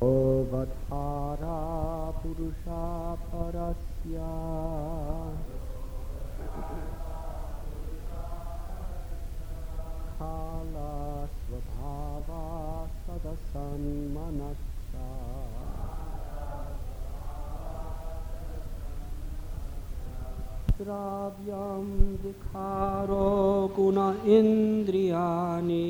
Vatara Purusha Parasya Kala Svabhava Sadasan Manasya Dravyam Vikharo Guna Indriyani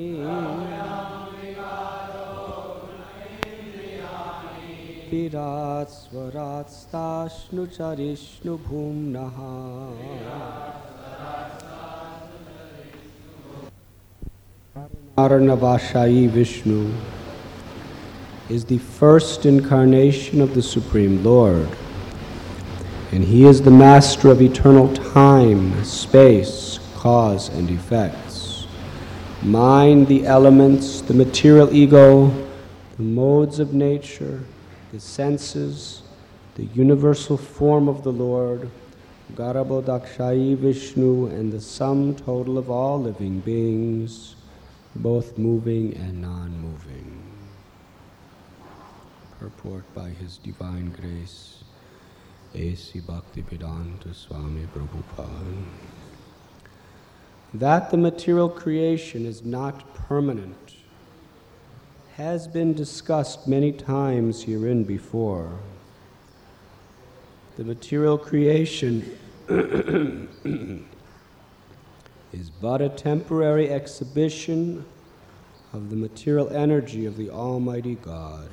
Virat Swarat Stashnu Charishnu Bhumnaha. Karanavashayi Vishnu is the first incarnation of the Supreme Lord, and he is the master of eternal time, space, cause, and effects. Mind, the elements, the material ego, the modes of nature, the senses, the universal form of the Lord, Garabhodakshayi Vishnu, and the sum total of all living beings, both moving and non-moving. Purport by His Divine Grace, A.C. Bhaktivedanta Swami Prabhupada. That the material creation is not permanent has been discussed many times herein before. The material creation is but a temporary exhibition of the material energy of the Almighty God.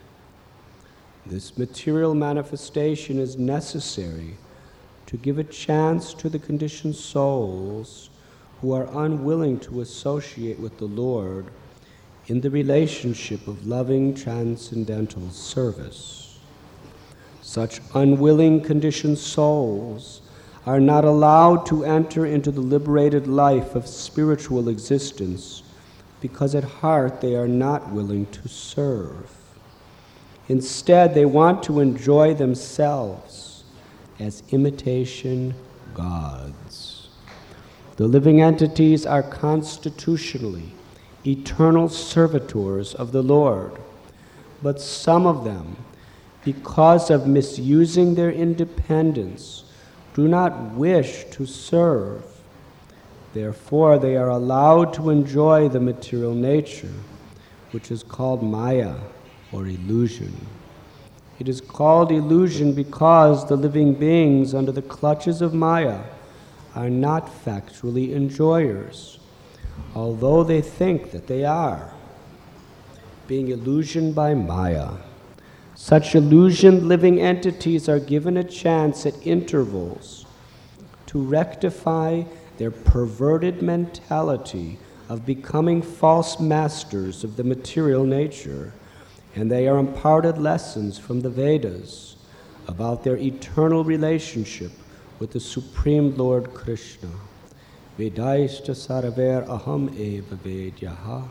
This material manifestation is necessary to give a chance to the conditioned souls who are unwilling to associate with the Lord in the relationship of loving transcendental service. Such unwilling conditioned souls are not allowed to enter into the liberated life of spiritual existence because at heart they are not willing to serve. Instead, they want to enjoy themselves as imitation gods. The living entities are constitutionally eternal servitors of the Lord, but some of them, because of misusing their independence, do not wish to serve. Therefore, they are allowed to enjoy the material nature, which is called Maya, or illusion. It is called illusion because the living beings under the clutches of Maya are not factually enjoyers, although they think that they are, being illusioned by Maya. Such illusioned living entities are given a chance at intervals to rectify their perverted mentality of becoming false masters of the material nature, and they are imparted lessons from the Vedas about their eternal relationship with the Supreme Lord Krishna. Vedaishta sarver aham eva vedyaha.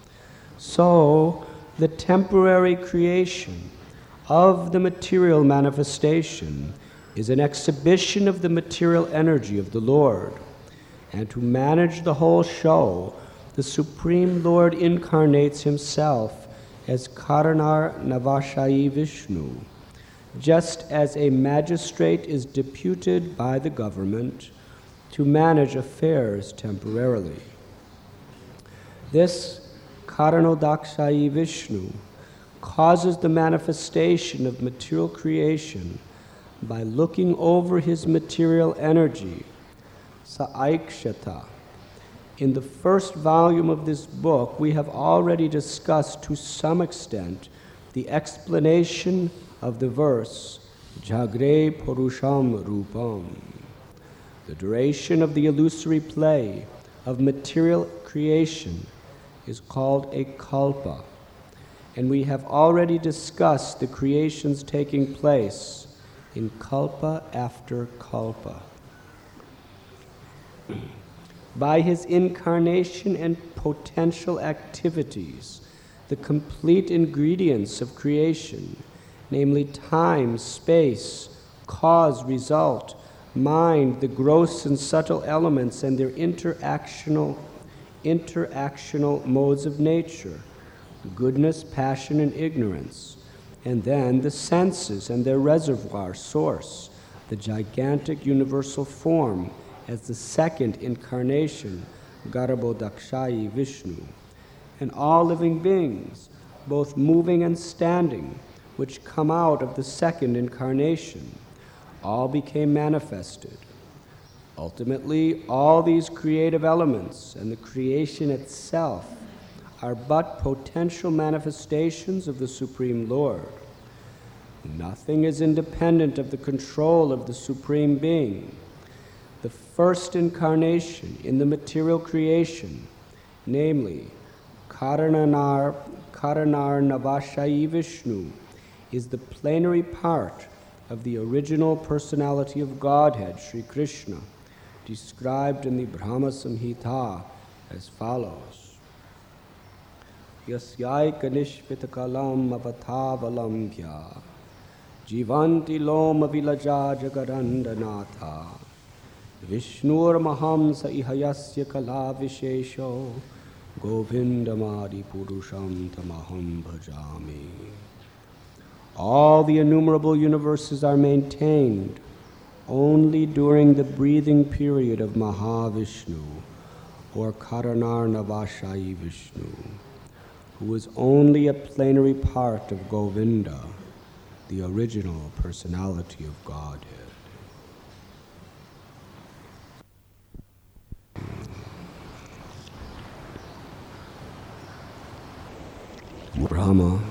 So, the temporary creation of the material manifestation is an exhibition of the material energy of the Lord. And to manage the whole show, the Supreme Lord incarnates himself as Karanar Navashayi Vishnu, just as a magistrate is deputed by the government to manage affairs temporarily. This Karanodakshayi Vishnu causes the manifestation of material creation by looking over his material energy, Saikshata. In the first volume of this book, we have already discussed to some extent the explanation of the verse, Jagre Purusham Rupam. The duration of the illusory play of material creation is called a kalpa, and we have already discussed the creations taking place in kalpa after kalpa. By his incarnation and potential activities, the complete ingredients of creation, namely time, space, cause, result, mind, the gross and subtle elements and their interactional modes of nature, goodness, passion, and ignorance, and then the senses and their reservoir source, the gigantic universal form as the second incarnation, Garbhodakshayi Vishnu, and all living beings, both moving and standing, which come out of the second incarnation, all became manifested. Ultimately, all these creative elements and the creation itself are but potential manifestations of the Supreme Lord. Nothing is independent of the control of the Supreme Being. The first incarnation in the material creation, namely Karanar Navashayi Vishnu, is the plenary part of the original personality of Godhead, Sri Krishna, described in the Brahma Samhita as follows. Yasyaika nishpitakalam avathavalambhya jivanti loma vilaja jagarandanatha Vishnur mahamsa ihayasya kala vishesho govindamadi purusham tamaham bhajami. All the innumerable universes are maintained only during the breathing period of Mahavishnu, or Karanarnavashayi Vishnu, who is only a plenary part of Govinda, the original personality of Godhead. Brahma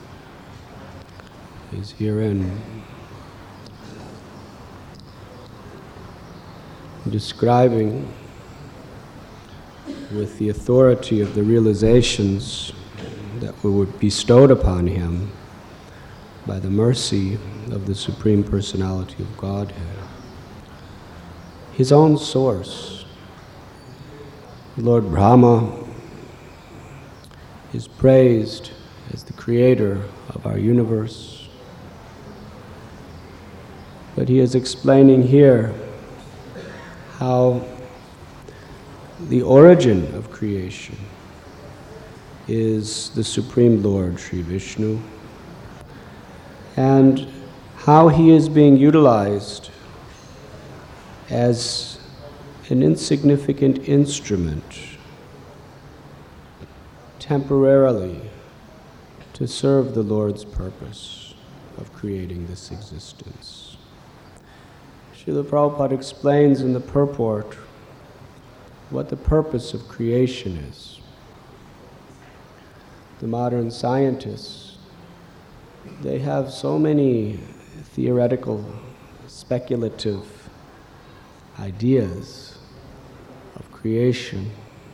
is herein describing, with the authority of the realizations that were bestowed upon him by the mercy of the Supreme Personality of Godhead, his own source. Lord Brahma is praised as the creator of our universe, but he is explaining here how the origin of creation is the Supreme Lord, Sri Vishnu, and how he is being utilized as an insignificant instrument temporarily to serve the Lord's purpose of creating this existence. Srila Prabhupada explains in the purport what the purpose of creation is. The modern scientists, they have so many theoretical, speculative ideas of creation,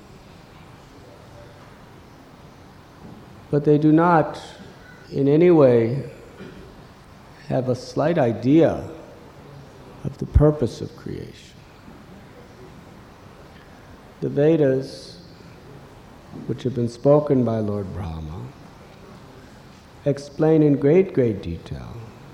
but they do not in any way have a slight idea of the purpose of creation. The Vedas, which have been spoken by Lord Brahma, explain in great detail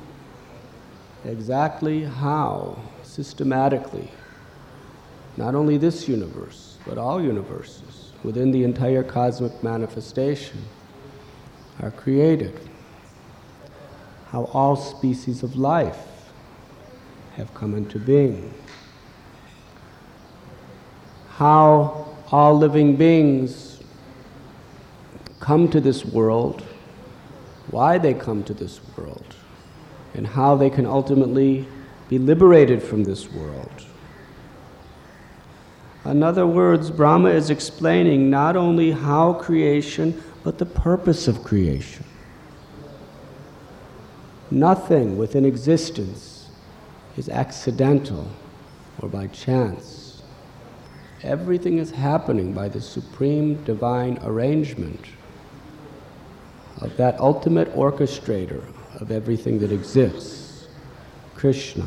exactly how, systematically, not only this universe, but all universes within the entire cosmic manifestation are created, how all species of life have come into being, how all living beings come to this world, why they come to this world, and how they can ultimately be liberated from this world. In other words, Brahma is explaining not only how creation, but the purpose of creation. Nothing within existence is accidental or by chance. Everything is happening by the supreme divine arrangement of that ultimate orchestrator of everything that exists, Krishna.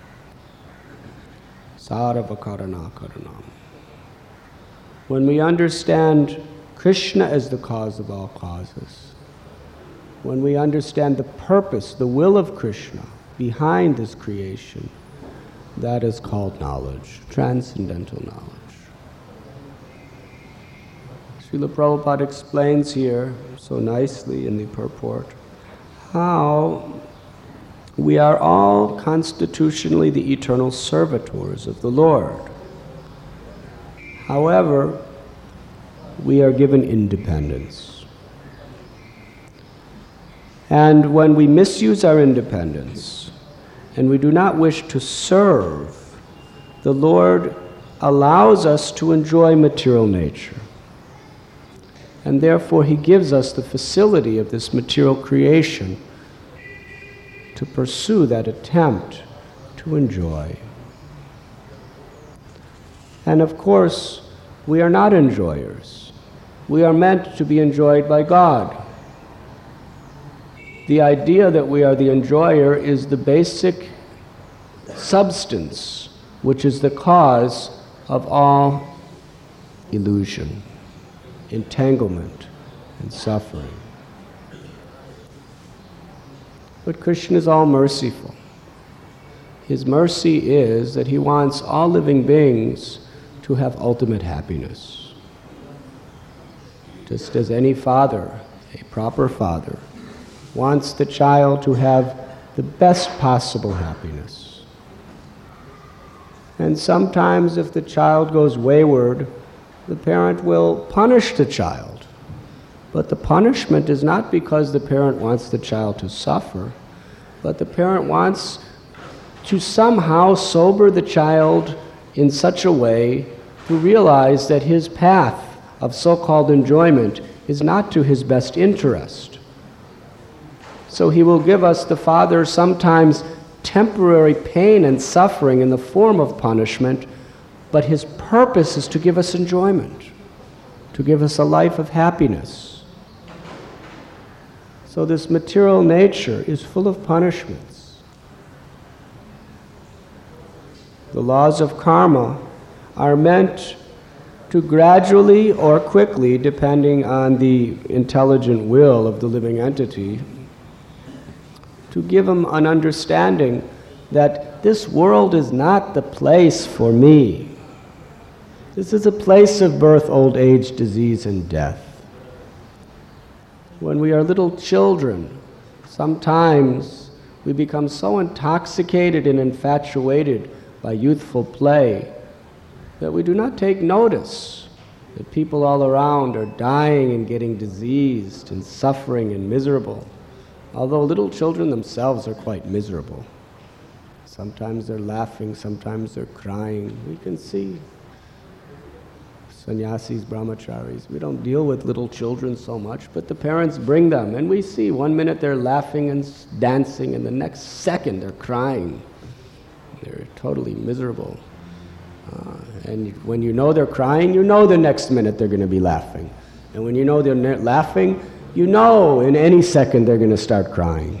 Sarva Karana Karanam. When we understand Krishna as the cause of all causes, when we understand the purpose, the will of Krishna behind this creation, that is called knowledge, transcendental knowledge. Srila Prabhupada explains here so nicely in the purport how we are all constitutionally the eternal servitors of the Lord. However, we are given independence. And when we misuse our independence and we do not wish to serve, the Lord allows us to enjoy material nature. And therefore He gives us the facility of this material creation to pursue that attempt to enjoy. And of course, we are not enjoyers. We are meant to be enjoyed by God. The idea that we are the enjoyer is the basic substance, which is the cause of all illusion, entanglement, and suffering. But Krishna is all merciful. His mercy is that He wants all living beings to have ultimate happiness. Just as any father, a proper father, wants the child to have the best possible happiness. And sometimes if the child goes wayward, the parent will punish the child. But the punishment is not because the parent wants the child to suffer, but the parent wants to somehow sober the child in such a way to realize that his path of so-called enjoyment is not to his best interest. So he will give us, the Father, sometimes temporary pain and suffering in the form of punishment, but His purpose is to give us enjoyment, to give us a life of happiness. So this material nature is full of punishments. The laws of karma are meant to gradually or quickly, depending on the intelligent will of the living entity, to give them an understanding that this world is not the place for me. This is a place of birth, old age, disease, and death. When we are little children, sometimes we become so intoxicated and infatuated by youthful play that we do not take notice that people all around are dying and getting diseased and suffering and miserable. Although little children themselves are quite miserable. Sometimes they're laughing, sometimes they're crying. We can see sannyasis, brahmacharis. We don't deal with little children so much, but the parents bring them, and we see 1 minute they're laughing and dancing, and the next second they're crying. They're totally miserable. And when you know they're crying, you know the next minute they're going to be laughing. And when you know they're laughing, you know in any second they're going to start crying.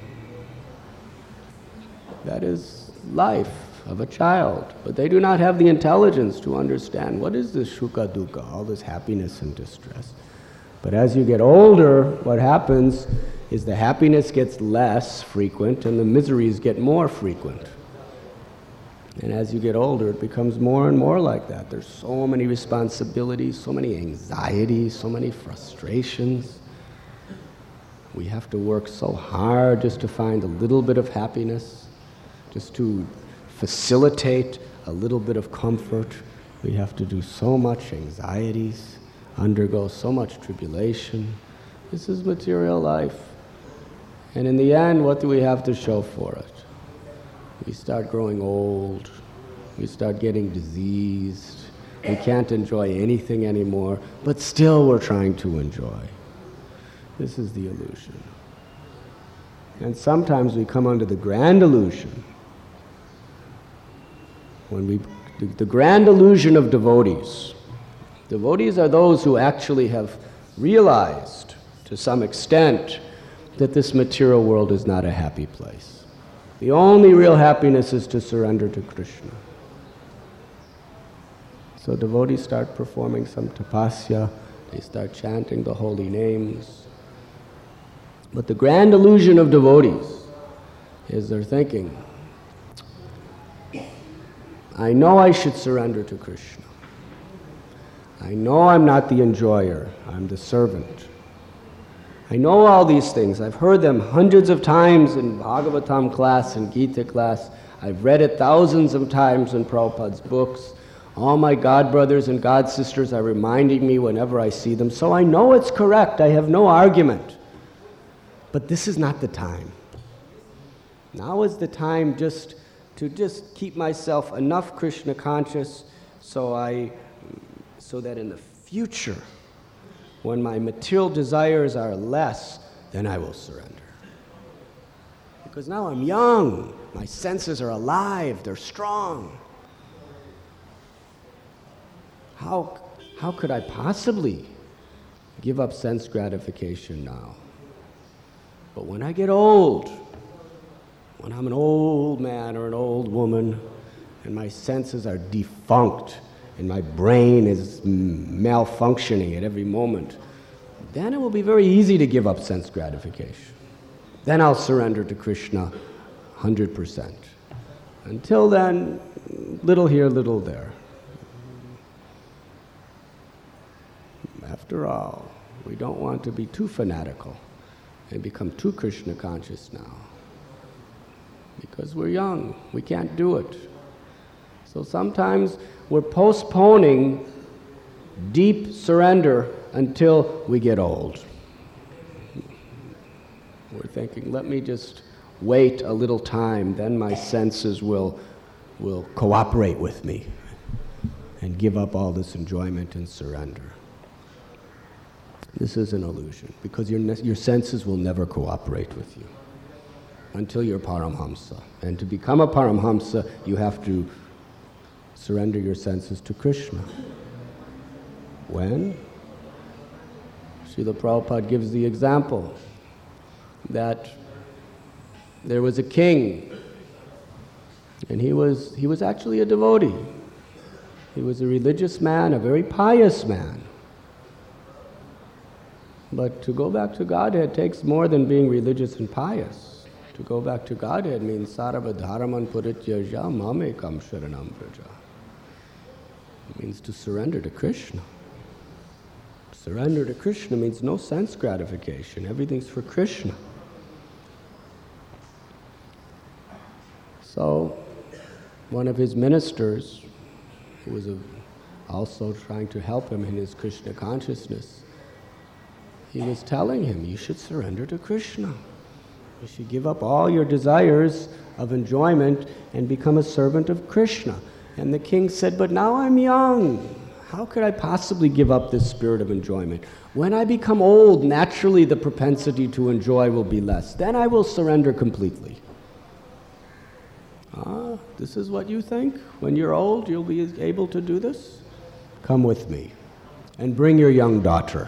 That is life of a child. But they do not have the intelligence to understand what is this sukha dukkha, all this happiness and distress. But as you get older, what happens is the happiness gets less frequent and the miseries get more frequent. And as you get older, it becomes more and more like that. There's so many responsibilities, so many anxieties, so many frustrations. We have to work so hard just to find a little bit of happiness, just to facilitate a little bit of comfort. We have to do so much anxieties, undergo so much tribulation. This is material life. And in the end, what do we have to show for it? We start growing old, we start getting diseased, we can't enjoy anything anymore, but still we're trying to enjoy. This is the illusion. And sometimes we come under the grand illusion. The grand illusion of devotees. Devotees are those who actually have realized, to some extent, that this material world is not a happy place. The only real happiness is to surrender to Krishna. So devotees start performing some tapasya, they start chanting the holy names. But the grand illusion of devotees is they're thinking, I know I should surrender to Krishna. I know I'm not the enjoyer, I'm the servant. I know all these things. I've heard them hundreds of times in Bhagavatam class and Gita class. I've read it thousands of times in Prabhupada's books. All my God brothers and God sisters are reminding me whenever I see them. So I know it's correct. I have no argument. But this is not the time. Now is the time to keep myself enough Krishna conscious so that in the future, when my material desires are less, then I will surrender. Because now I'm young, my senses are alive, they're strong. How could I possibly give up sense gratification now? But when I get old, when I'm an old man or an old woman, and my senses are defunct, and my brain is malfunctioning at every moment, then it will be very easy to give up sense gratification. Then I'll surrender to Krishna 100%. Until then, little here, little there. After all, we don't want to be too fanatical and become too Krishna conscious now. Because we're young, we can't do it. So sometimes we're postponing deep surrender until we get old. We're thinking, let me just wait a little time, then my senses will cooperate with me and give up all this enjoyment and surrender. This is an illusion, because your senses will never cooperate with you until you're Paramhamsa. And to become a Paramhamsa, you have to surrender your senses to Krishna. When? Srila Prabhupada gives the example that there was a king, and he was actually a devotee. He was a religious man, a very pious man. But to go back to Godhead takes more than being religious and pious. To go back to Godhead means sarva dharman parityaja mamekam sharanam vraja. It means to surrender to Krishna. Surrender to Krishna means no sense gratification. Everything's for Krishna. So, one of his ministers, who was also trying to help him in his Krishna consciousness, he was telling him, you should surrender to Krishna. You should give up all your desires of enjoyment and become a servant of Krishna. And the king said, but now I'm young. How could I possibly give up this spirit of enjoyment? When I become old, naturally the propensity to enjoy will be less. Then I will surrender completely. This is what you think? When you're old, you'll be able to do this? Come with me and bring your young daughter.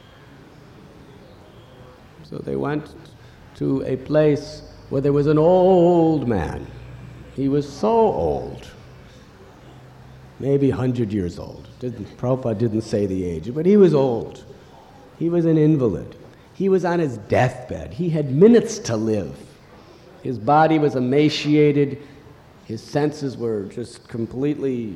So they went to a place where there was an old man. He was so old, maybe 100 years old. Prabhupada didn't say the age, but he was old. He was an invalid. He was on his deathbed. He had minutes to live. His body was emaciated. His senses were just completely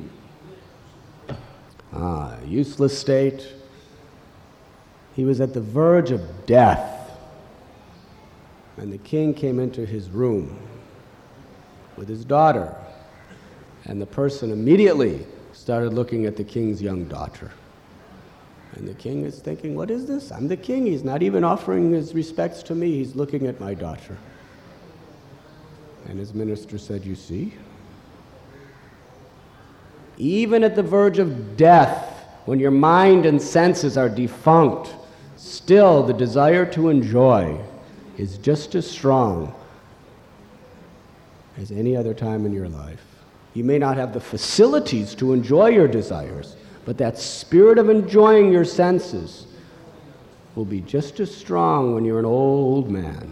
useless state. He was at the verge of death. And the king came into his room with his daughter. And the person immediately started looking at the king's young daughter. And the king is thinking, what is this? I'm the king. He's not even offering his respects to me. He's looking at my daughter. And his minister said, you see? Even at the verge of death, when your mind and senses are defunct, still the desire to enjoy is just as strong as any other time in your life. You may not have the facilities to enjoy your desires, but that spirit of enjoying your senses will be just as strong when you're an old man.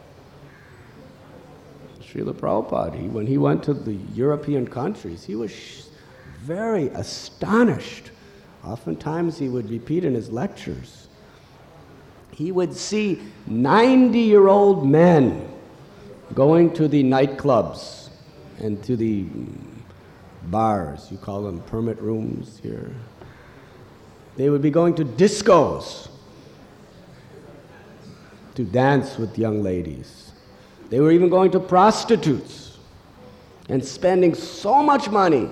Srila Prabhupada, when he went to the European countries, he was very astonished. Oftentimes he would repeat in his lectures. He would see 90-year-old men going to the nightclubs and to the bars, you call them permit rooms here, They would be going to discos to dance with young ladies. They were even going to prostitutes and spending so much money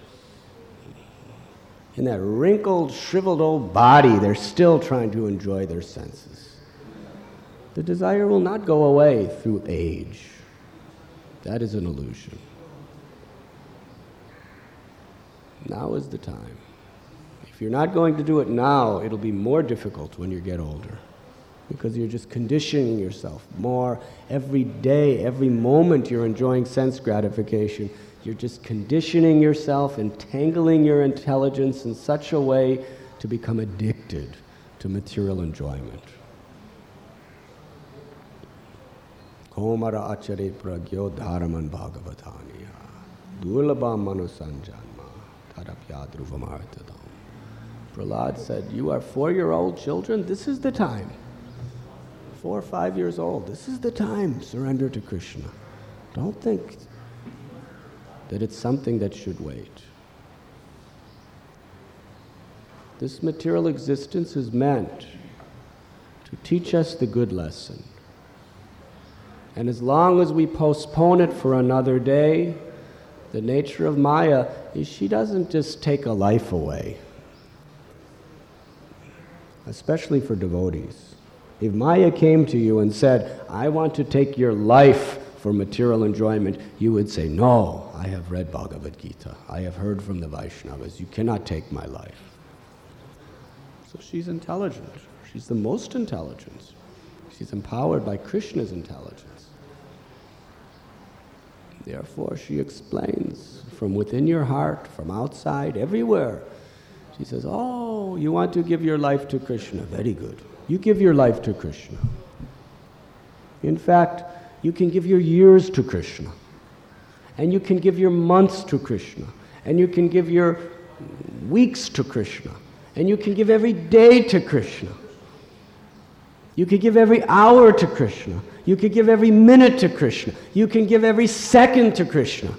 in that wrinkled, shriveled old body. They're still trying to enjoy their senses. The desire will not go away through age. That is an illusion. Now is the time. If you're not going to do it now, it'll be more difficult when you get older, because you're just conditioning yourself more. Every day, every moment you're enjoying sense gratification, you're just conditioning yourself, entangling your intelligence in such a way to become addicted to material enjoyment. Komara achare pragyo dharaman bhagavataniya durlabam manusanjanma tarapyadruvamartadam. Prahlad said, you are 4-year-old children, this is the time. 4 or 5 years old, this is the time. Surrender to Krishna. Don't think that it's something that should wait. This material existence is meant to teach us the good lesson. And as long as we postpone it for another day, the nature of Maya is she doesn't just take a life away, especially for devotees. If Maya came to you and said, I want to take your life for material enjoyment, you would say, no, I have read Bhagavad Gita. I have heard from the Vaishnavas. You cannot take my life. So she's intelligent. She's the most intelligent. She's empowered by Krishna's intelligence. Therefore, she explains from within your heart, from outside, everywhere. She says, oh, you want to give your life to Krishna. Very good. You give your life to Krishna. In fact, you can give your years to Krishna. And you can give your months to Krishna. And you can give your weeks to Krishna. And you can give every day to Krishna. You could give every hour to Krishna. You could give every minute to Krishna. You can give every second to Krishna.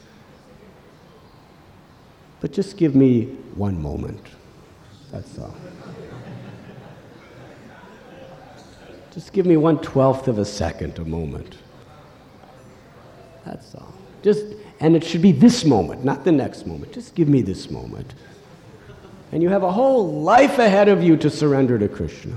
But just give me one moment. That's all. Just give me 1/12 of a second, a moment. That's all. And it should be this moment, not the next moment. Just give me this moment. And you have a whole life ahead of you to surrender to Krishna.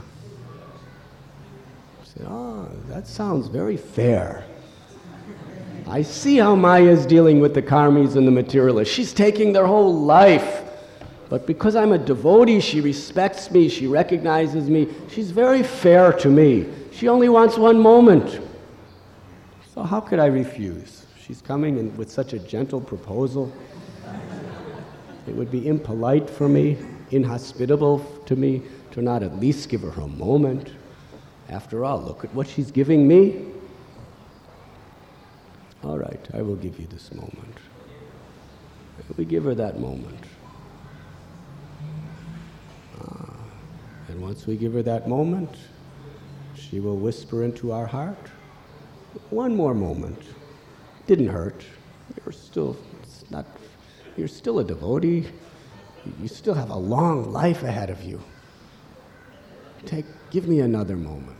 Say, oh, that sounds very fair. I see how Maya is dealing with the karmis and the materialists. She's taking their whole life. But because I'm a devotee, she respects me, she recognizes me. She's very fair to me. She only wants one moment. So how could I refuse? She's coming in with such a gentle proposal. It would be impolite for me, inhospitable to me, to not at least give her a moment. After all, look at what she's giving me. All right, I will give you this moment. We give her that moment. And once we give her that moment, she will whisper into our heart, one more moment. Didn't hurt. You're still a devotee. You still have a long life ahead of you. Give me another moment.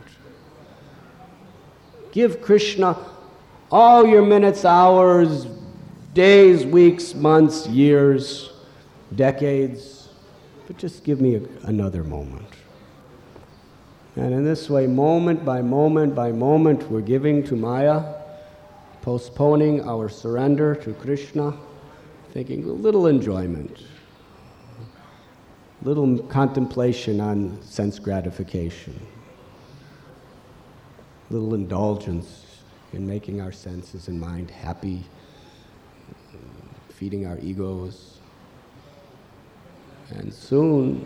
Give Krishna all your minutes, hours, days, weeks, months, years, decades, but just give me another moment. And in this way, moment by moment by moment, we're giving to Maya, postponing our surrender to Krishna, thinking a little enjoyment, little contemplation on sense gratification, little indulgence in making our senses and mind happy, feeding our egos. And soon,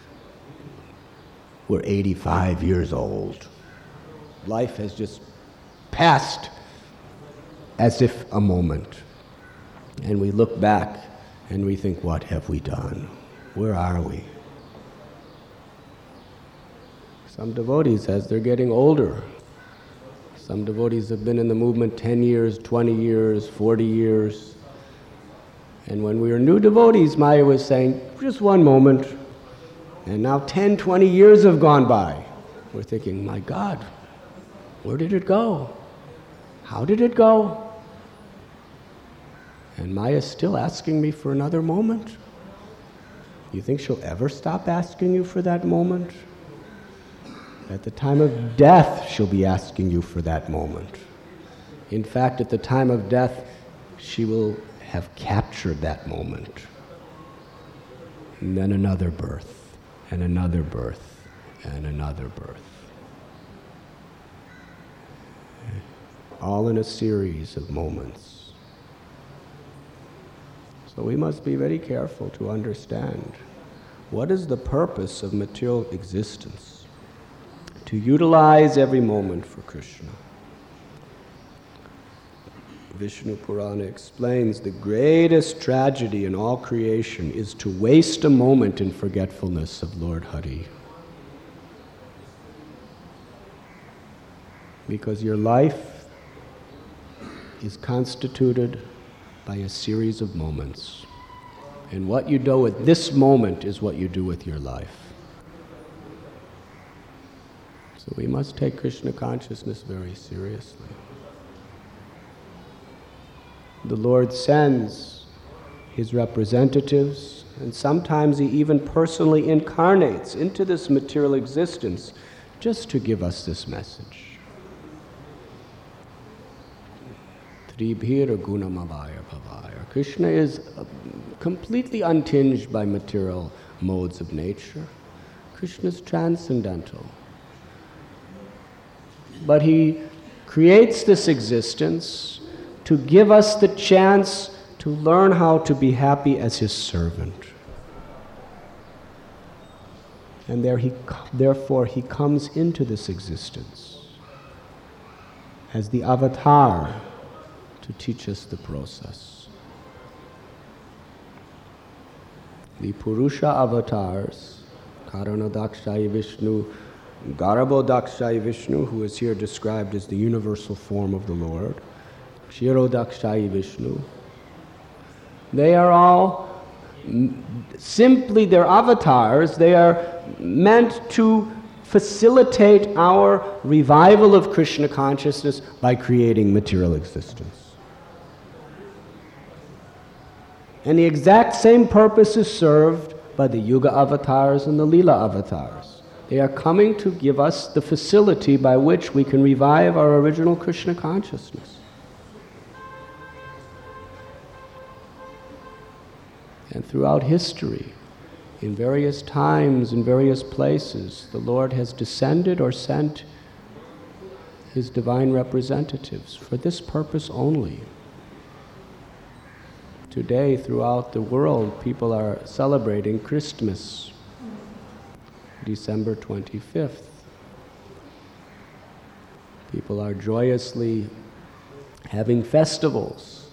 we're 85 years old. Life has just passed as if a moment. And we look back and we think, what have we done? Where are we? Some devotees, as they're getting older, some devotees have been in the movement 10 years, 20 years, 40 years. And when we were new devotees, Maya was saying, just one moment. And now 10, 20 years have gone by. We're thinking, my God, where did it go? How did it go? And Maya's still asking me for another moment. You think she'll ever stop asking you for that moment? At the time of death, she'll be asking you for that moment. In fact, at the time of death, she will have captured that moment. And then another birth, and another birth, and another birth. All in a series of moments. So we must be very careful to understand what is the purpose of material existence. To utilize every moment for Krishna. Vishnu Purana explains the greatest tragedy in all creation is to waste a moment in forgetfulness of Lord Hari. Because your life is constituted by a series of moments. And what you do with this moment is what you do with your life. So we must take Krishna consciousness very seriously. The Lord sends His representatives, and sometimes He even personally incarnates into this material existence just to give us this message. Tribhira gunamavaya bhavaya. Krishna is completely untinged by material modes of nature. Krishna is transcendental. But He creates this existence to give us the chance to learn how to be happy as His servant. And therefore He comes into this existence as the avatar to teach us the process. The Purusha avatars, Karanadakshayi Vishnu, Garbhodakshayi Vishnu, who is here described as the universal form of the Lord, Kshirodakshayi Vishnu, they are all simply their avatars. They are meant to facilitate our revival of Krishna consciousness by creating material existence. And the exact same purpose is served by the Yuga avatars and the Leela avatars. They are coming to give us the facility by which we can revive our original Krishna consciousness. And throughout history, in various times, in various places, the Lord has descended or sent His divine representatives for this purpose only. Today, throughout the world, people are celebrating Christmas, December 25th. People are joyously having festivals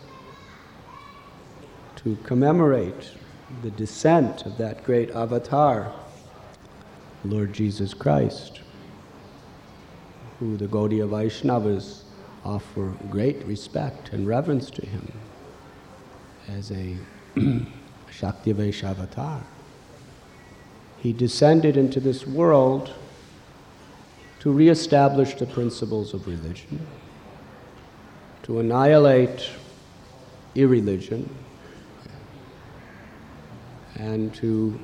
to commemorate the descent of that great avatar, Lord Jesus Christ, who the Gaudiya Vaishnavas offer great respect and reverence to Him as a Shakti Vaishavatar. He descended into this world to reestablish the principles of religion, to annihilate irreligion, and to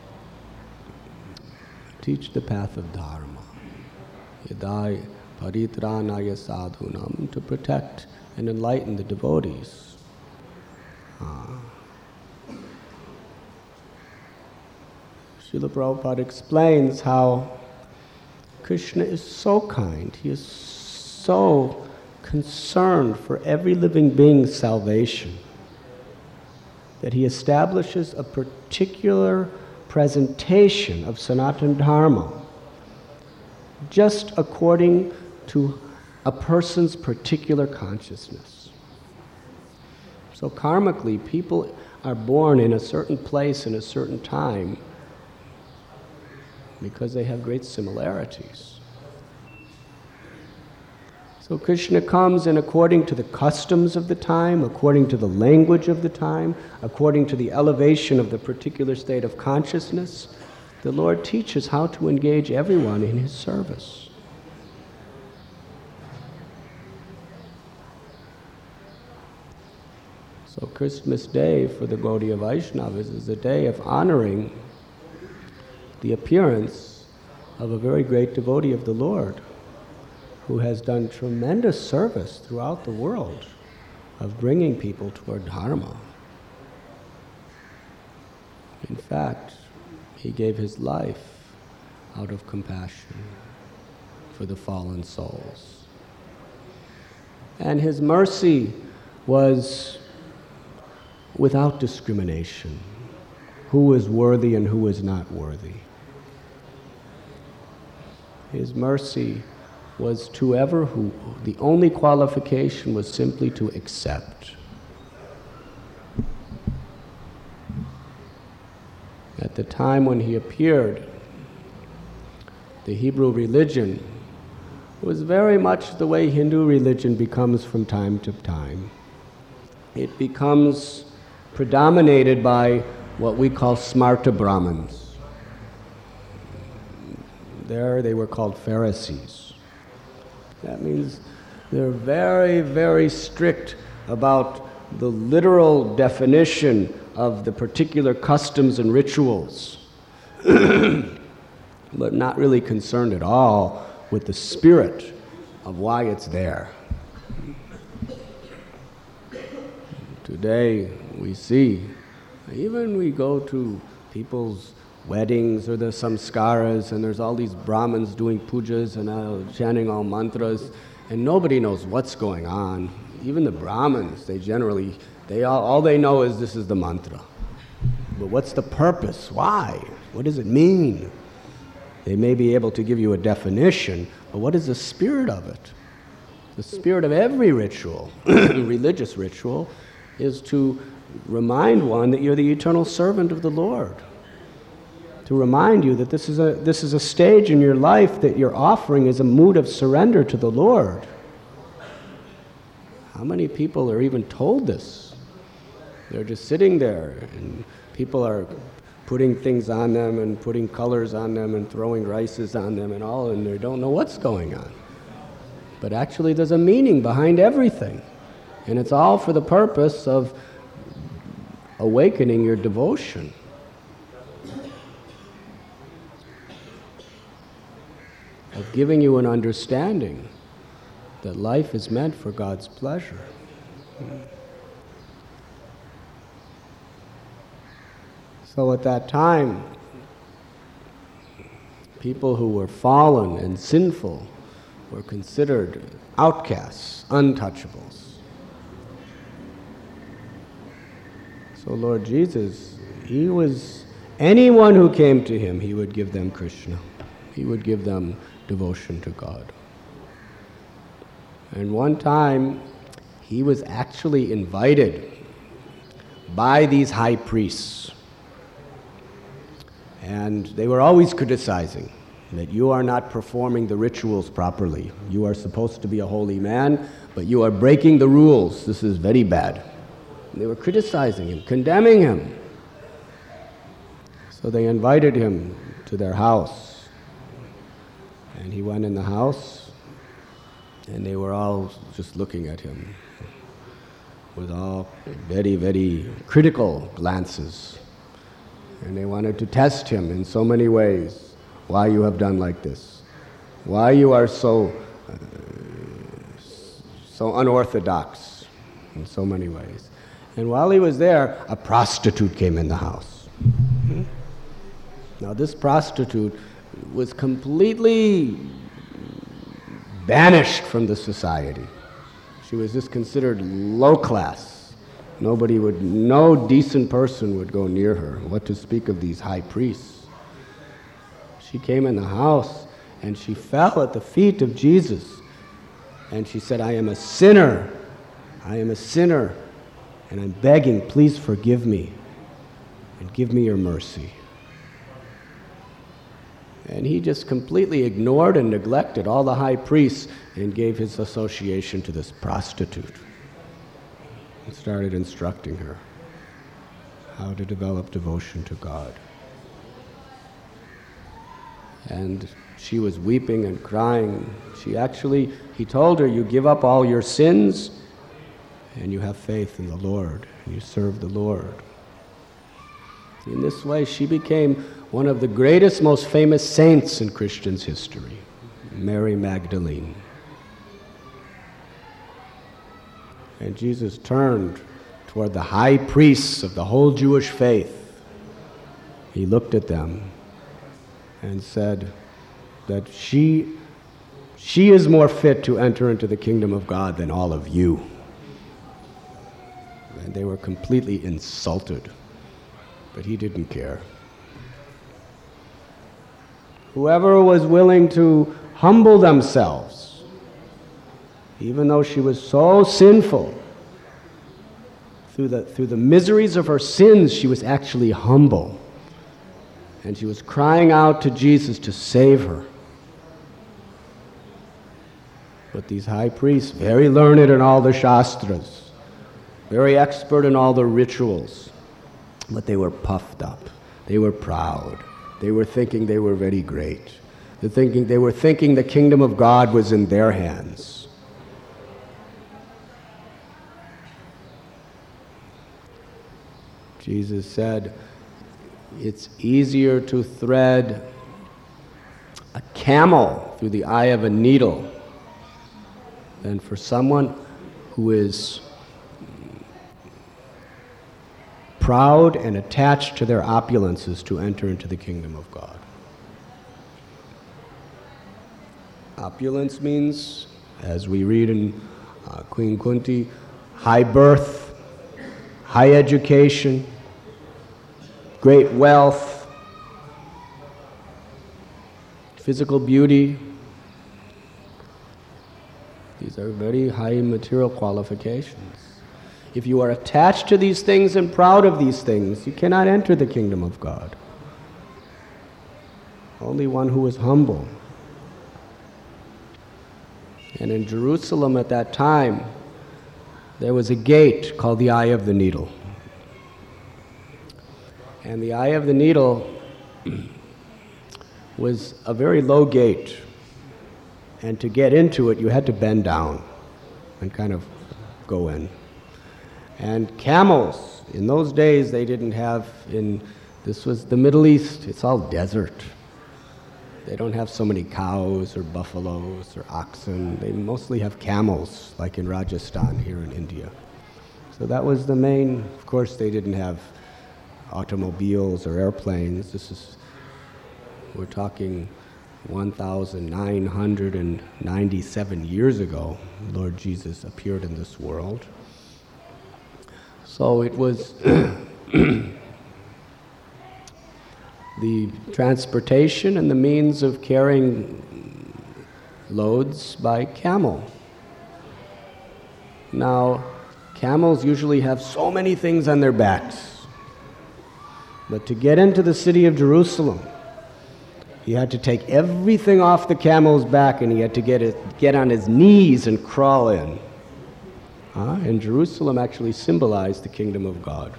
teach the path of Dharma. Yadai paritranaya sadhunam, to protect and enlighten the devotees. Srila Prabhupada explains how Krishna is so kind. He is so concerned for every living being's salvation that He establishes a particular presentation of Sanatana Dharma just according to a person's particular consciousness. So karmically, people are born in a certain place in a certain time because they have great similarities. So Krishna comes, and according to the customs of the time, according to the language of the time, according to the elevation of the particular state of consciousness, the Lord teaches how to engage everyone in his service. So Christmas Day for the Gaudiya Vaishnavas is a day of honoring the appearance of a very great devotee of the Lord who has done tremendous service throughout the world of bringing people toward Dharma. In fact, he gave his life out of compassion for the fallen souls. And his mercy was without discrimination. Who is worthy and who is not worthy. His mercy was to ever who, the only qualification was simply to accept. At the time when he appeared, the Hebrew religion was very much the way Hindu religion becomes from time to time. It becomes predominated by what we call Smarta Brahmins. There they were called Pharisees. That means they're very, very strict about the literal definition of the particular customs and rituals, but not really concerned at all with the spirit of why it's there. Today we see, even we go to people's weddings or the samskaras, and there's all these Brahmins doing pujas and chanting all mantras, and nobody knows what's going on. Even the Brahmins, they all they know is this is the mantra. But what's the purpose? Why? What does it mean? They may be able to give you a definition, but what is the spirit of it? The spirit of every ritual, religious ritual, is to remind one that you're the eternal servant of the Lord. To remind you that this is a stage in your life that you're offering as a mood of surrender to the Lord. How many people are even told this? They're just sitting there, and people are putting things on them and putting colors on them and throwing rices on them and all, and they don't know what's going on. But actually there's a meaning behind everything, and it's all for the purpose of awakening your devotion. Of giving you an understanding that life is meant for God's pleasure. So at that time, people who were fallen and sinful were considered outcasts, untouchables. So Lord Jesus, anyone who came to him, he would give them Krishna. He would give them devotion to God. And one time, he was actually invited by these high priests. And they were always criticizing that you are not performing the rituals properly. You are supposed to be a holy man, but you are breaking the rules. This is very bad. And they were criticizing him, condemning him. So they invited him to their house. And he went in the house, and they were all just looking at him with all very, very critical glances. And they wanted to test him in so many ways. Why you have done like this? Why you are so unorthodox in so many ways. And while he was there, a prostitute came in the house. Now this prostitute was completely banished from the society. She was just considered low class. No decent person would go near her. What to speak of these high priests? She came in the house and she fell at the feet of Jesus and she said, I am a sinner. I am a sinner, and I'm begging, please forgive me and give me your mercy. And he just completely ignored and neglected all the high priests and gave his association to this prostitute. He started instructing her how to develop devotion to God. And she was weeping and crying. He told her, you give up all your sins and you have faith in the Lord, and you serve the Lord. In this way, she became one of the greatest, most famous saints in Christians' history, Mary Magdalene. And Jesus turned toward the high priests of the whole Jewish faith. He looked at them and said that she is more fit to enter into the kingdom of God than all of you. And they were completely insulted, but he didn't care. Whoever was willing to humble themselves, even though she was so sinful, through the miseries of her sins, she was actually humble. And she was crying out to Jesus to save her. But these high priests, very learned in all the Shastras, very expert in all the rituals, but they were puffed up. They were proud. They were thinking they were very great. They were thinking the kingdom of God was in their hands. Jesus said, it's easier to thread a camel through the eye of a needle than for someone who is proud and attached to their opulences to enter into the kingdom of God. Opulence means, as we read in Queen Kunti, high birth, high education, great wealth, physical beauty. These are very high material qualifications. If you are attached to these things and proud of these things, you cannot enter the kingdom of God. Only one who is humble. And in Jerusalem at that time, there was a gate called the Eye of the Needle. And the Eye of the Needle was a very low gate. And to get into it, you had to bend down and kind of go in. And camels, in those days they didn't have, this was the Middle East, it's all desert. They don't have so many cows or buffaloes or oxen. They mostly have camels, like in Rajasthan here in India. So that was the main, of course they didn't have automobiles or airplanes. We're talking 1,997 years ago, Lord Jesus appeared in this world. So it was the transportation and the means of carrying loads by camel. Now, camels usually have so many things on their backs. But to get into the city of Jerusalem, he had to take everything off the camel's back and he had to get on his knees and crawl in. And Jerusalem actually symbolized the kingdom of God.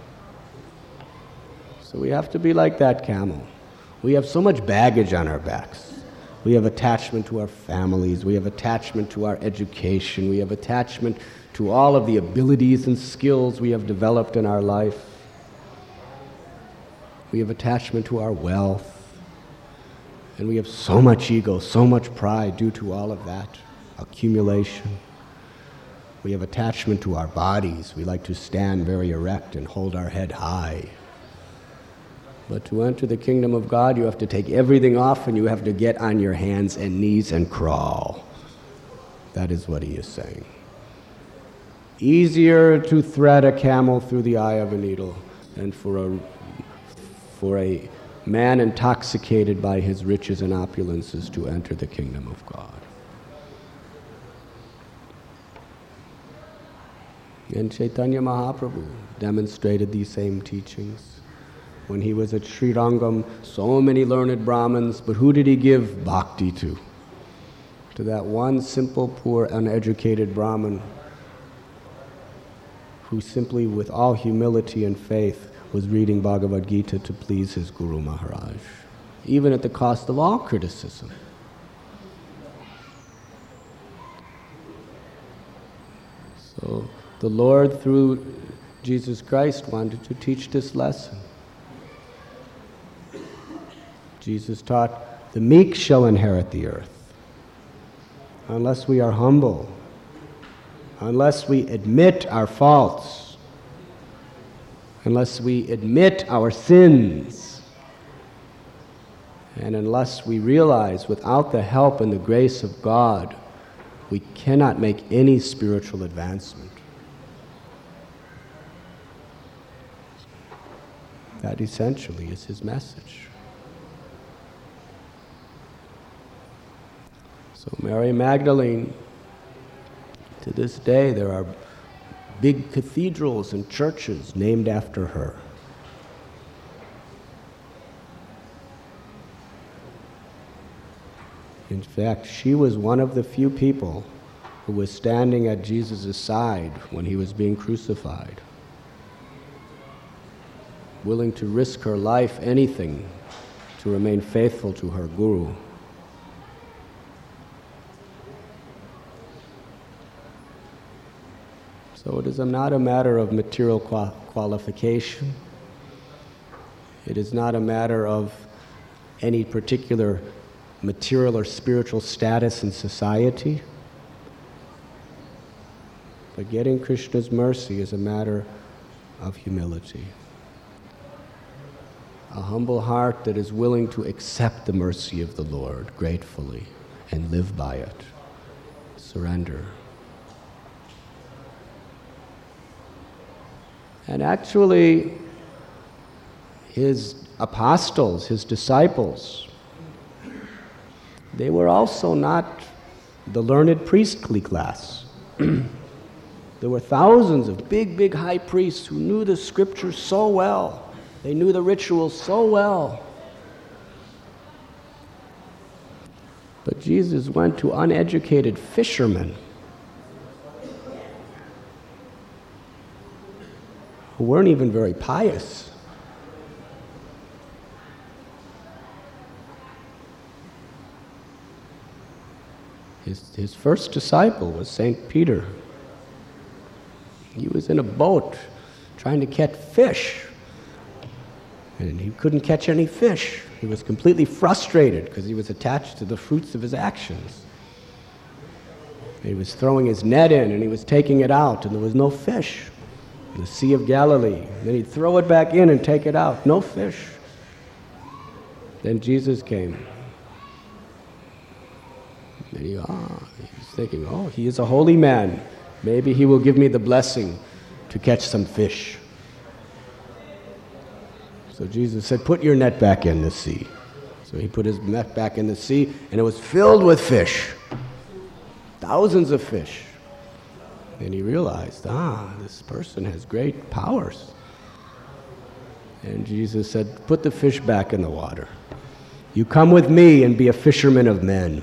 So we have to be like that camel. We have so much baggage on our backs. We have attachment to our families. We have attachment to our education. We have attachment to all of the abilities and skills we have developed in our life. We have attachment to our wealth. And we have so much ego, so much pride due to all of that accumulation. We have attachment to our bodies. We like to stand very erect and hold our head high. But to enter the kingdom of God, you have to take everything off and you have to get on your hands and knees and crawl. That is what he is saying. Easier to thread a camel through the eye of a needle than for a man intoxicated by his riches and opulences to enter the kingdom of God. And Chaitanya Mahaprabhu demonstrated these same teachings. When he was at Srirangam, so many learned Brahmins, but who did he give bhakti to? To that one simple, poor, uneducated Brahmin who simply, with all humility and faith, was reading Bhagavad Gita to please his Guru Maharaj. even at the cost of all criticism. So the Lord, through Jesus Christ, wanted to teach this lesson. Jesus taught, the meek shall inherit the earth. Unless we are humble, unless we admit our faults, unless we admit our sins, and unless we realize without the help and the grace of God, we cannot make any spiritual advancement. That essentially is his message. So Mary Magdalene, to this day, there are big cathedrals and churches named after her. In fact, she was one of the few people who was standing at Jesus' side when he was being crucified, willing to risk her life, anything, to remain faithful to her guru. So it is not a matter of material qualification. It is not a matter of any particular material or spiritual status in society. But getting Krishna's mercy is a matter of humility. A humble heart that is willing to accept the mercy of the Lord gratefully and live by it. Surrender. And actually, his apostles, his disciples, they were also not the learned priestly class. There were thousands of big high priests who knew the scriptures so well. They knew the rituals so well. But Jesus went to uneducated fishermen who weren't even very pious. His first disciple was St. Peter. He was in a boat trying to catch fish, and he couldn't catch any fish. He was completely frustrated because he was attached to the fruits of his actions. He was throwing his net in and he was taking it out, and there was no fish in the Sea of Galilee. Then he'd throw it back in and take it out. No fish. Then Jesus came. And he was thinking, he is a holy man. Maybe he will give me the blessing to catch some fish. So Jesus said, put your net back in the sea. So he put his net back in the sea, and it was filled with fish. Thousands of fish. And he realized, this person has great powers. And Jesus said, put the fish back in the water. You come with me and be a fisherman of men.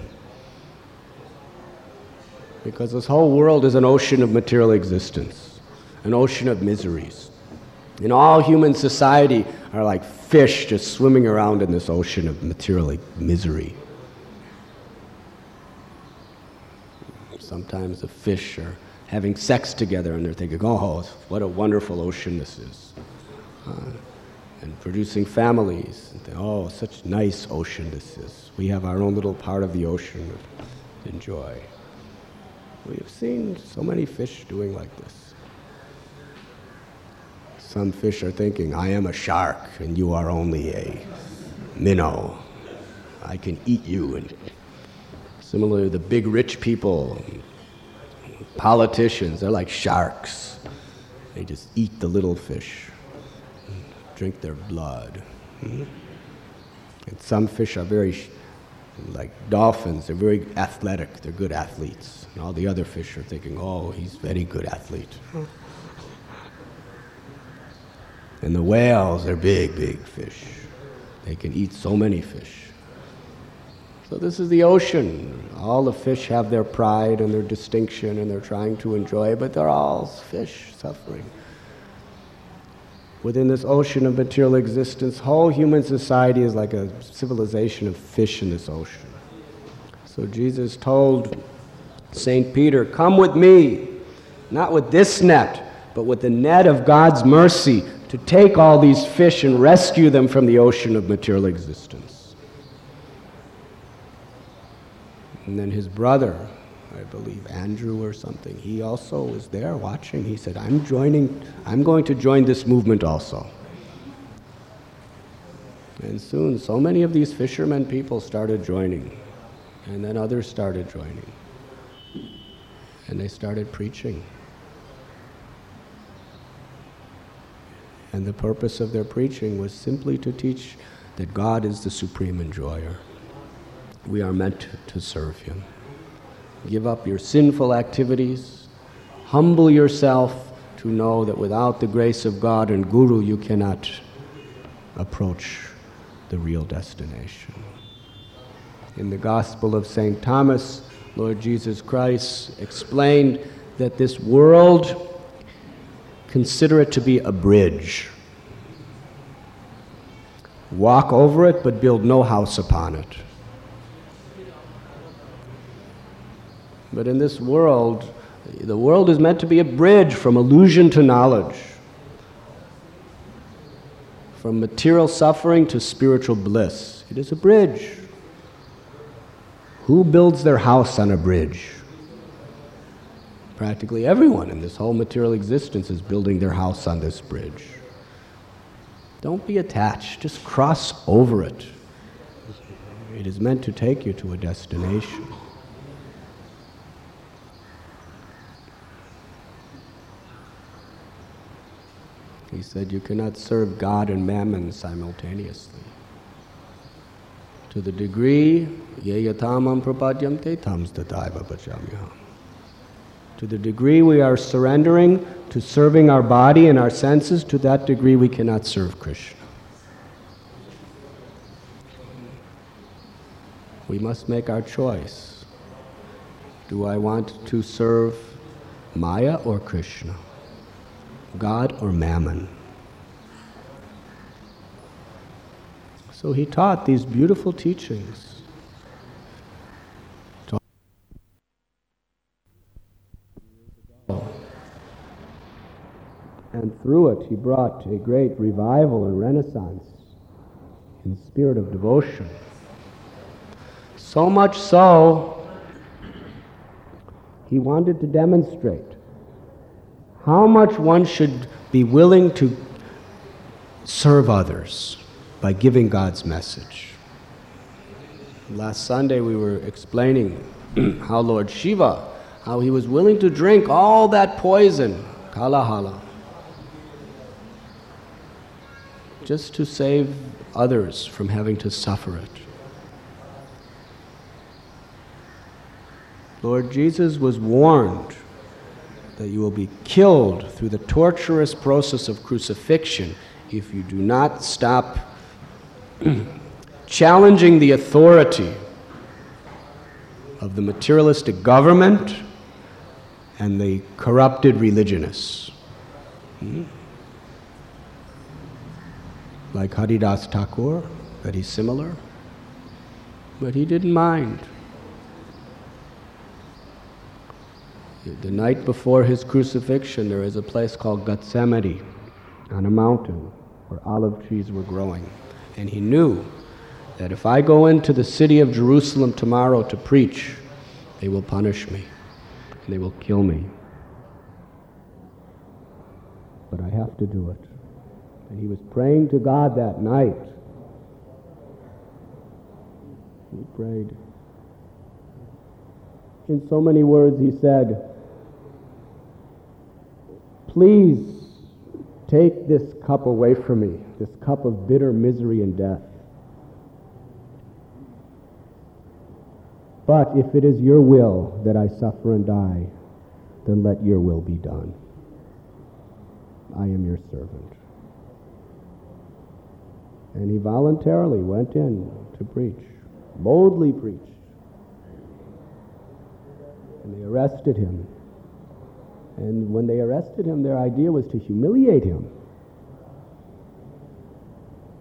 Because this whole world is an ocean of material existence, an ocean of miseries. And all human society are like fish just swimming around in this ocean of material misery. Sometimes the fish are having sex together and they're thinking, what a wonderful ocean this is. And producing families. And think, such nice ocean this is. We have our own little part of the ocean to enjoy. We have seen so many fish doing like this. Some fish are thinking, I am a shark and you are only a minnow. I can eat you. And similarly, the big rich people, politicians, they're like sharks. They just eat the little fish, drink their blood. And some fish are very, like dolphins, they're very athletic, they're good athletes. And all the other fish are thinking, he's a very good athlete. And the whales, they're big fish. They can eat so many fish. So this is the ocean. All the fish have their pride and their distinction and they're trying to enjoy it, but they're all fish suffering. Within this ocean of material existence, whole human society is like a civilization of fish in this ocean. So Jesus told St. Peter, come with me, not with this net, but with the net of God's mercy, to take all these fish and rescue them from the ocean of material existence. And then his brother, I believe Andrew or something, he also was there watching. He said, I'm going to join this movement also. And soon, so many of these fishermen people started joining. And then others started joining. And they started preaching. And the purpose of their preaching was simply to teach that God is the supreme enjoyer. We are meant to serve Him. Give up your sinful activities. Humble yourself to know that without the grace of God and Guru, you cannot approach the real destination. In the Gospel of St. Thomas, Lord Jesus Christ explained that this world, consider it to be a bridge. Walk over it, but build no house upon it. But in this world, the world is meant to be a bridge from illusion to knowledge, from material suffering to spiritual bliss. It is a bridge. Who builds their house on a bridge? Practically everyone in this whole material existence is building their house on this bridge. Don't be attached, just cross over it. It is meant to take you to a destination. He said you cannot serve God and mammon simultaneously. To the degree, ye yatamam prapadyamte tams tataiva bhajamyaham. To the degree we are surrendering to serving our body and our senses, to that degree we cannot serve Krishna. We must make our choice. Do I want to serve Maya or Krishna? God or mammon? So he taught these beautiful teachings. And through it he brought a great revival and renaissance in the spirit of devotion. So much so, he wanted to demonstrate how much one should be willing to serve others by giving God's message. Last Sunday we were explaining how Lord Shiva, how he was willing to drink all that poison, kalahala, just to save others from having to suffer it. Lord Jesus was warned that you will be killed through the torturous process of crucifixion if you do not stop challenging the authority of the materialistic government and the corrupted religionists. Like Haridas Thakur, very similar, but he didn't mind. The night before his crucifixion, there is a place called Gethsemane on a mountain where olive trees were growing. And he knew that if I go into the city of Jerusalem tomorrow to preach, they will punish me and they will kill me. But I have to do it. And he was praying to God that night. He prayed. In so many words he said, please take this cup away from me, this cup of bitter misery and death. But if it is your will that I suffer and die, then let your will be done. I am your servant. And he voluntarily went in to preach, boldly preached. And they arrested him. And when they arrested him, their idea was to humiliate him.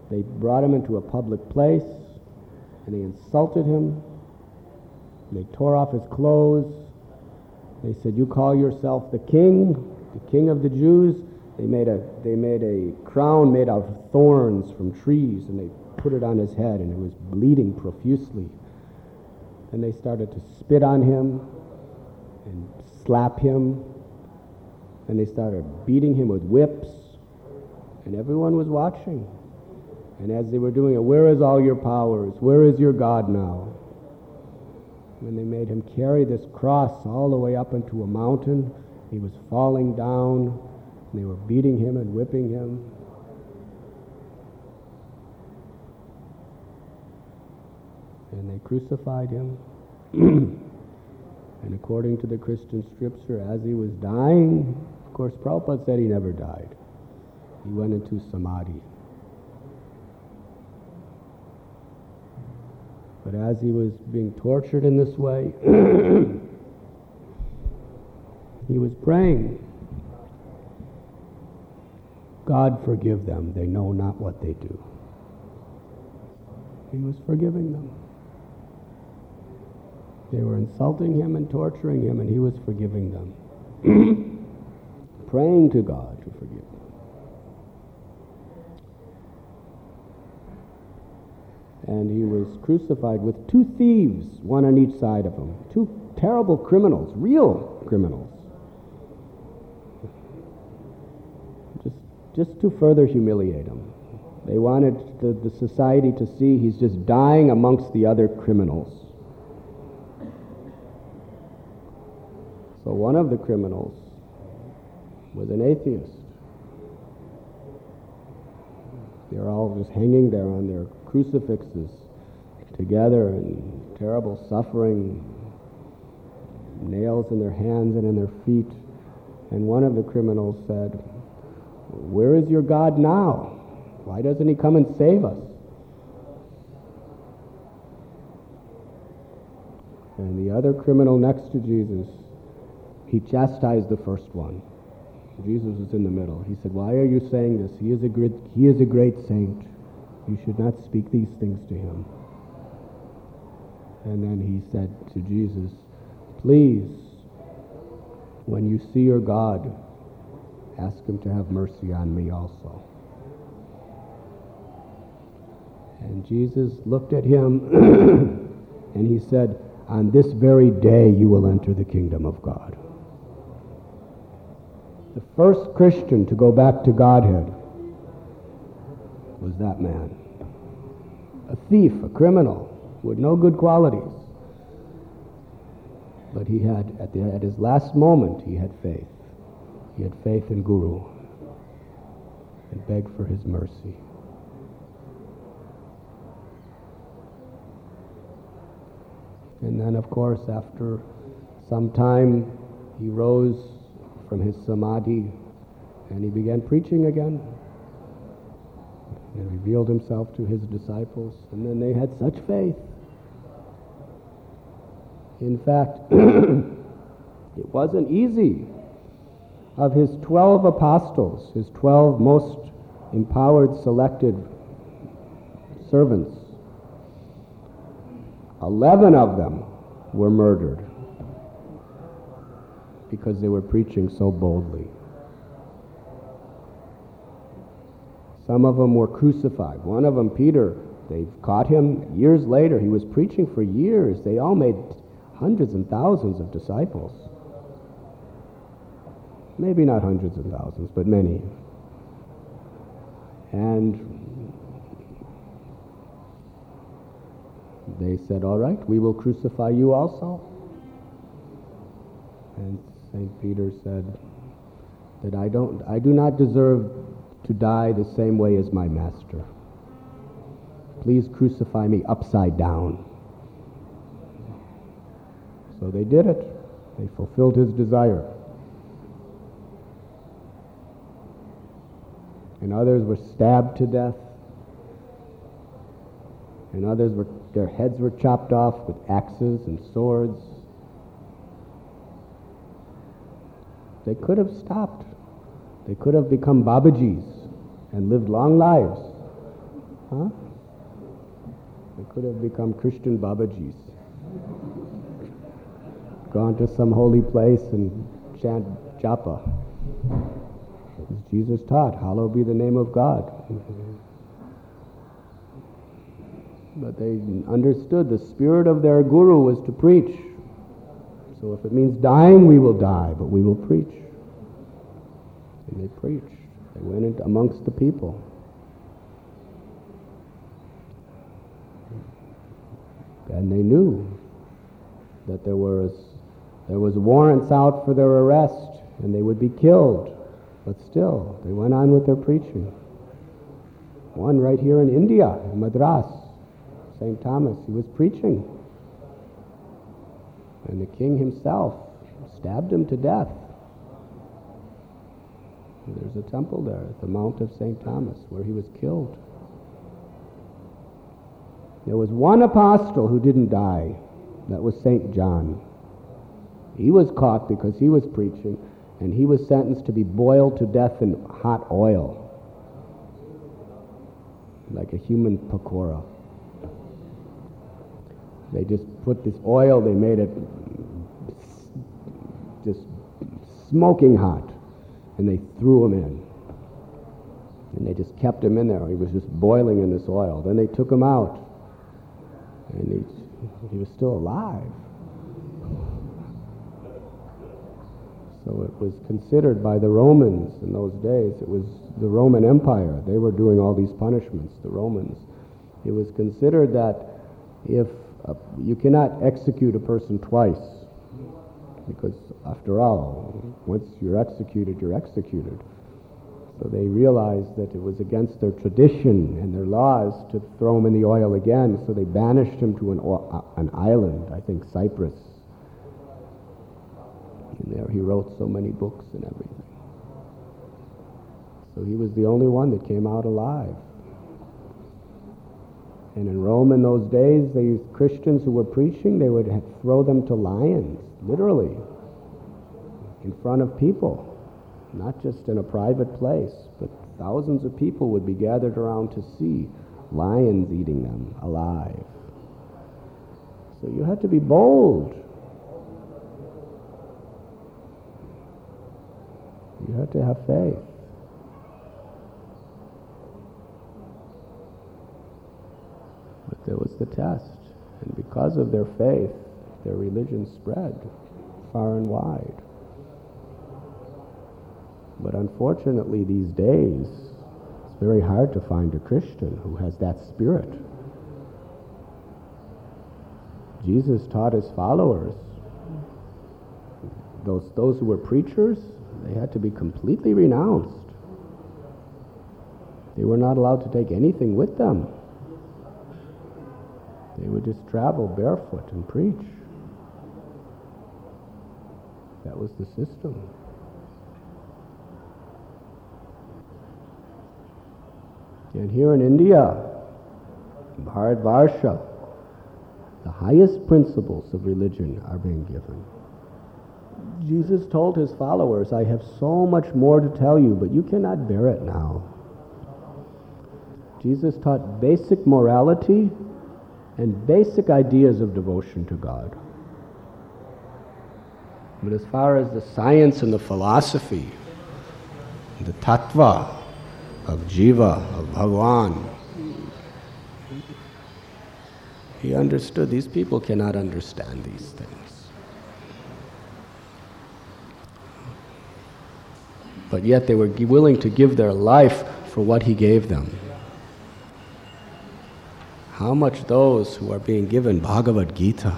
They brought him into a public place, and they insulted him. They tore off his clothes. They said, "You call yourself the king of the Jews?" They made a crown made out of thorns from trees, and they put it on his head, and it was bleeding profusely. And they started to spit on him and slap him, and they started beating him with whips, and everyone was watching. And as they were doing it, "Where is all your powers? Where is your God now?" When they made him carry this cross all the way up into a mountain, he was falling down, and they were beating him and whipping him. And they crucified him. And according to the Christian scripture, as he was dying, of course, Prabhupada said he never died. He went into samadhi. But as he was being tortured in this way, he was praying, "God forgive them, they know not what they do." He was forgiving them. They were insulting him and torturing him, and he was forgiving them. Praying to God to forgive them. And he was crucified with two thieves, one on each side of him. Two terrible criminals, real criminals. Just to further humiliate him. They wanted the society to see he's just dying amongst the other criminals. So one of the criminals was an atheist. They're all just hanging there on their crucifixes together in terrible suffering, nails in their hands and in their feet. And one of the criminals said, "Where is your God now? Why doesn't he come and save us?" And the other criminal next to Jesus, he chastised the first one. Jesus was in the middle. He said, "Why are you saying this? He is a great saint. You should not speak these things to him." And then he said to Jesus, "Please, when you see your God, ask him to have mercy on me also." And Jesus looked at him and he said, "On this very day you will enter the kingdom of God." The first Christian to go back to Godhead was that man. A thief, a criminal, with no good qualities. But he had, at his last moment, he had faith. He had faith in Guru and begged for his mercy. And then, of course, after some time, he rose from his samadhi and he began preaching again and revealed himself to his disciples. And then they had such faith. In fact, it wasn't easy. Of his 12 apostles, his 12 most empowered, selected servants, 11 of them were murdered because they were preaching so boldly. Some of them were crucified. One of them, Peter, they caught him years later. He was preaching for years. They all made hundreds and thousands of disciples. Maybe not hundreds of thousands, but many. And they said, "All right, we will crucify you also." And St. Peter said that I do not deserve to die the same way as my master. Please crucify me upside down. So they did it. They fulfilled his desire. And others were stabbed to death. And others their heads were chopped off with axes and swords. They could have stopped. They could have become Babajis and lived long lives. Huh? They could have become Christian Babajis. Gone to some holy place and chant japa. As Jesus taught, hallowed be the name of God. But they understood the spirit of their guru was to preach. So if it means dying, we will die, but we will preach. And they preached. They went into amongst the people. And they knew that there was warrants out for their arrest, and they would be killed. But still, they went on with their preaching. One right here in India, in Madras, St. Thomas, he was preaching. And the king himself stabbed him to death. And there's a temple there at the Mount of St. Thomas where he was killed. There was one apostle who didn't die. That was St. John. He was caught because he was preaching, and he was sentenced to be boiled to death in hot oil, like a human pakora. They just put this oil, they made it just smoking hot, and they threw him in. And they just kept him in there. He was just boiling in this oil. Then they took him out, and he was still alive. So it was considered by the Romans in those days, it was the Roman Empire. They were doing all these punishments, the Romans. It was considered that if you cannot execute a person twice, because after all, once you're executed, you're executed. So they realized that it was against their tradition and their laws to throw him in the oil again, so they banished him to an island, I think Cyprus. And there he wrote so many books and everything. So he was the only one that came out alive. And in Rome in those days, they used Christians who were preaching, they would throw them to lions, literally, in front of people. Not just in a private place, but thousands of people would be gathered around to see lions eating them alive. So you had to be bold. You had to have faith. But there was the test. And because of their faith, their religion spread far and wide. But unfortunately these days, it's very hard to find a Christian who has that spirit. Jesus taught his followers, those who were preachers, they had to be completely renounced. They were not allowed to take anything with them. They would just travel barefoot and preach. That was the system. And here in India, Bharatvarsha, the highest principles of religion are being given. Jesus told his followers, I have so much more to tell you, but you cannot bear it now. Jesus taught basic morality and basic ideas of devotion to God. But as far as the science and the philosophy, the tattva of Jiva, of Bhagavan, he understood these people cannot understand these things. But yet they were willing to give their life for what he gave them. How much those who are being given Bhagavad Gita,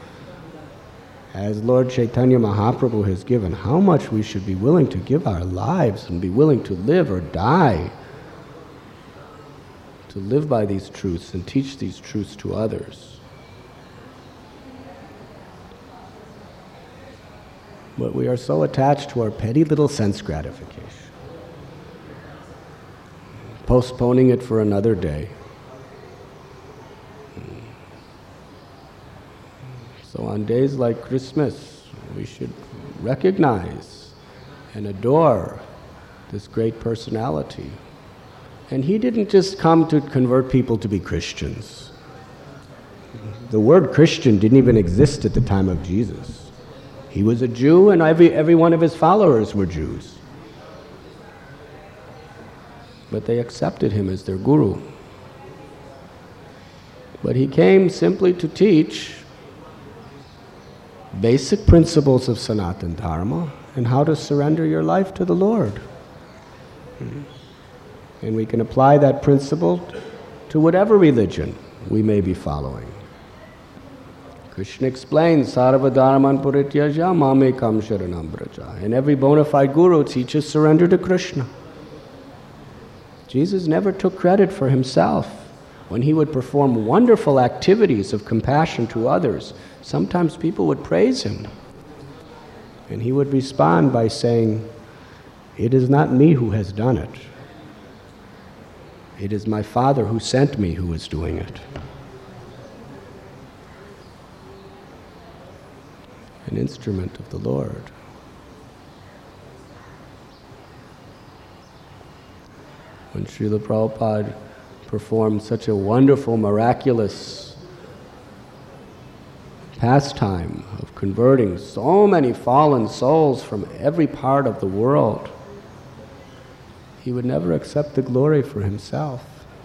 as Lord Chaitanya Mahaprabhu has given, how much we should be willing to give our lives and be willing to live or die to live by these truths and teach these truths to others. But we are so attached to our petty little sense gratification, postponing it for another day. So on days like Christmas, we should recognize and adore this great personality And he didn't just come to convert people to be Christians. The word Christian didn't even exist at the time of Jesus. He was a Jew, and every one of his followers were Jews. But they accepted him as their guru. But he came simply to teach basic principles of Sanatana Dharma and how to surrender your life to the Lord. And we can apply that principle to whatever religion we may be following. Krishna explains, Sarva Dharman Purityaja Mamekam Sharanam Braja. And every bona fide guru teaches surrender to Krishna. Jesus never took credit for himself. When he would perform wonderful activities of compassion to others, sometimes people would praise him. And he would respond by saying, "It is not me who has done it. It is my Father who sent me who is doing it." An instrument of the Lord. When Srila Prabhupada performed such a wonderful, miraculous pastime of converting so many fallen souls from every part of the world, he would never accept the glory for himself.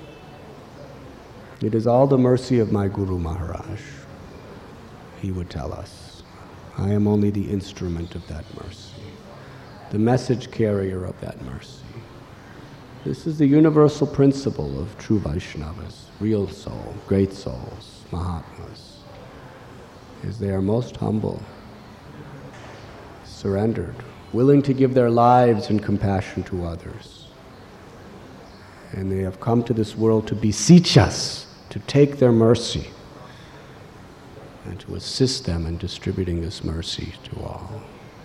It is all the mercy of my Guru Maharaj, he would tell us. I am only the instrument of that mercy, the message carrier of that mercy. This is the universal principle of true Vaishnavas, real soul, great souls, Mahatmas, is they are most humble, surrendered, willing to give their lives in compassion to others. And they have come to this world to beseech us, to take their mercy, and to assist them in distributing this mercy to all.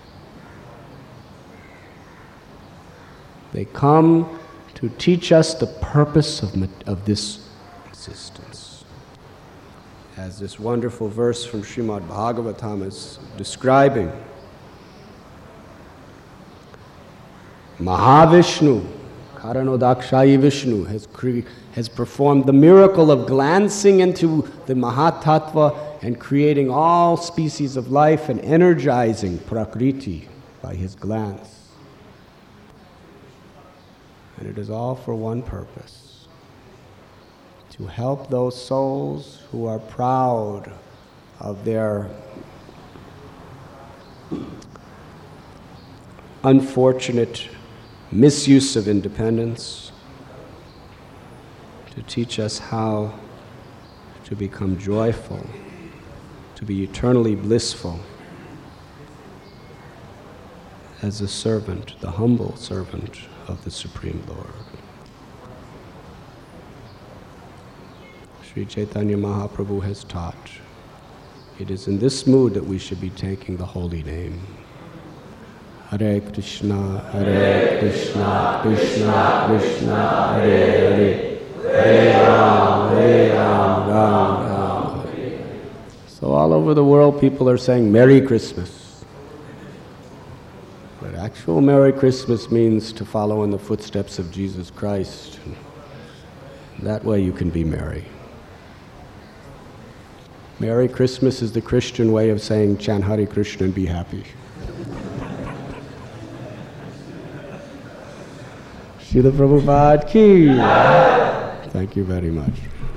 They come to teach us the purpose of this existence. As this wonderful verse from Srimad Bhagavatam is describing, Mahavishnu, Karanodakshayi Vishnu, has performed the miracle of glancing into the Mahatattva and creating all species of life and energizing Prakriti by his glance. And it is all for one purpose: to help those souls who are proud of their unfortunate misuse of independence, to teach us how to become joyful, to be eternally blissful as a servant, the humble servant of the Supreme Lord. Sri Chaitanya Mahaprabhu has taught, it is in this mood that we should be taking the holy name. Hare Krishna, Krishna Krishna, Hare Hare, Hare Ram, Ram Hare. So all over the world people are saying Merry Christmas. But actual Merry Christmas means to follow in the footsteps of Jesus Christ. That way you can be merry. Merry Christmas is the Christian way of saying chant Hare Krishna and be happy. Srila Prabhupada ki. Thank you very much.